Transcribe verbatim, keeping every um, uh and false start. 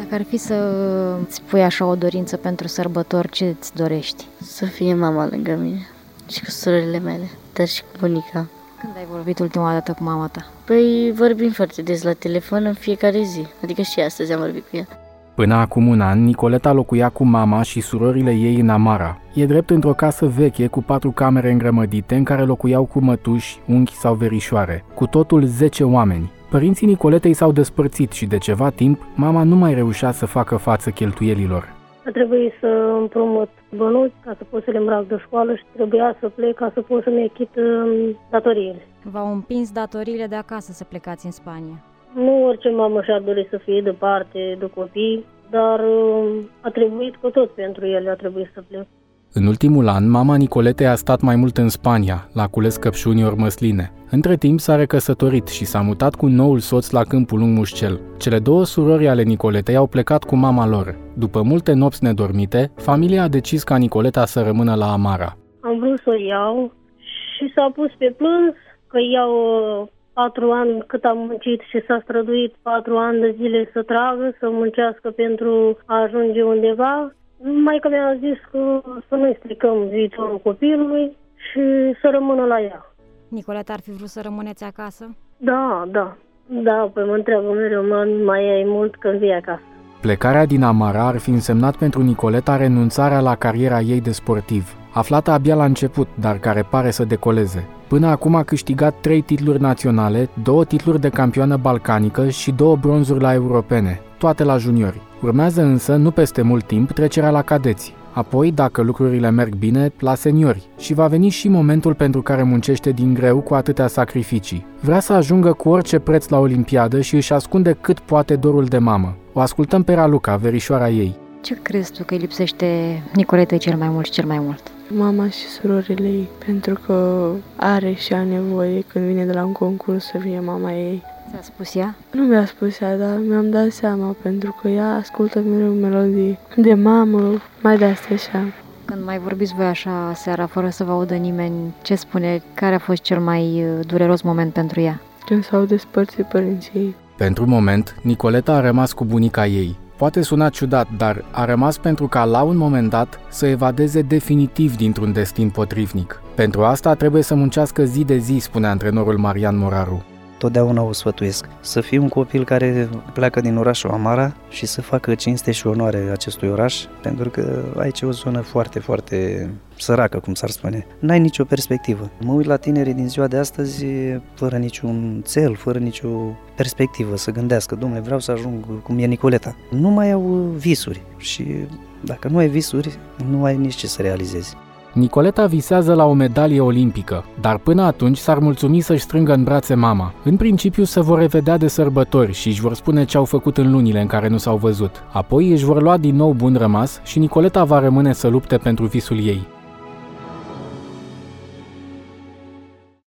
Dacă ar fi să îți pui așa o dorință pentru sărbători, ce îți dorești? Să fie mama lângă mine și cu surorile mele, dar și cu bunica. Când ai vorbit ultima dată cu mama ta? Păi vorbim foarte des la telefon în fiecare zi, adică și astăzi am vorbit cu ea. Până acum un an, Nicoleta locuia cu mama și surorile ei în Amara. E drept într-o casă veche cu patru camere îngrămădite în care locuiau cu mătuși, unchi sau verișoare, cu totul zece oameni. Părinții Nicoletei s-au despărțit și de ceva timp, mama nu mai reușea să facă față cheltuielilor. A trebuit să împrumut bănuți ca să pot să le îmbrac de școală și trebuia să plec ca să pot să-mi achit datoriile. V-au împins datoriile de acasă să plecați în Spania? Nu orice mamă și-ar dori să fie departe de copii, dar a trebuit cu tot pentru ele, a trebuit să plec. În ultimul an, mama Nicoletei a stat mai mult în Spania, la cules căpșuni ori măsline. Între timp s-a recăsătorit și s-a mutat cu noul soț la Câmpul Lung Mușcel. Cele două surori ale Nicoletei au plecat cu mama lor. După multe nopți nedormite, familia a decis ca Nicoleta să rămână la Amara. Am vrut să o iau și s-a pus pe plâns că iau patru ani cât am muncit și s-a străduit patru ani de zile să tragă, să muncească pentru a ajunge undeva. Maica mi-a zis că să nu-i stricăm viitorul copilului și să rămână la ea. Nicoleta ar fi vrut să rămâneți acasă? Da, da. Da, păi mă întreabă mereu, mai ai mult când vii acasă. Plecarea din Amara ar fi însemnat pentru Nicoleta renunțarea la cariera ei de sportiv, aflată abia la început, dar care pare să decoleze. Până acum a câștigat trei titluri naționale, două titluri de campioană balcanică și două bronzuri la europene, toate la juniori. Urmează însă, nu peste mult timp, trecerea la cadeți. Apoi, dacă lucrurile merg bine, la seniori. Și va veni și momentul pentru care muncește din greu cu atâtea sacrificii. Vrea să ajungă cu orice preț la Olimpiadă și își ascunde cât poate dorul de mamă. O ascultăm pe Raluca, verișoara ei. Ce crezi tu că îi lipsește Nicoletei cel mai mult și cel mai mult? Mama și surorile ei, pentru că are și a nevoie când vine de la un concurs să fie mama ei. Ți-a spus ea? Nu mi-a spus ea, dar mi-am dat seama, pentru că ea ascultă mereu melodii de mamă, mai de astea așa. Când mai vorbiți voi așa seara, fără să vă audă nimeni, ce spune? Care a fost cel mai dureros moment pentru ea? Când s-au despărțit părinții ei. Pentru moment, Nicoleta a rămas cu bunica ei. Poate suna ciudat, dar a rămas pentru ca la un moment dat să evadeze definitiv dintr-un destin potrivnic. Pentru asta trebuie să muncească zi de zi, spune antrenorul Marian Moraru. Totdeauna o sfătuiesc să fie un copil care pleacă din orașul Amara și să facă cinste și onoare acestui oraș, pentru că aici e o zonă foarte, foarte săracă, cum s-ar spune. N-ai nicio perspectivă. Mă uit la tinerii din ziua de astăzi fără niciun țel, fără nicio perspectivă să gândească, dom'le, vreau să ajung cum e Nicoleta. Nu mai au visuri și dacă nu ai visuri, nu ai nici ce să realizezi. Nicoleta visează la o medalie olimpică, dar până atunci s-ar mulțumi să-și strângă în brațe mama. În principiu se vor revedea de sărbători și își vor spune ce au făcut în lunile în care nu s-au văzut. Apoi își vor lua din nou bun rămas și Nicoleta va rămâne să lupte pentru visul ei.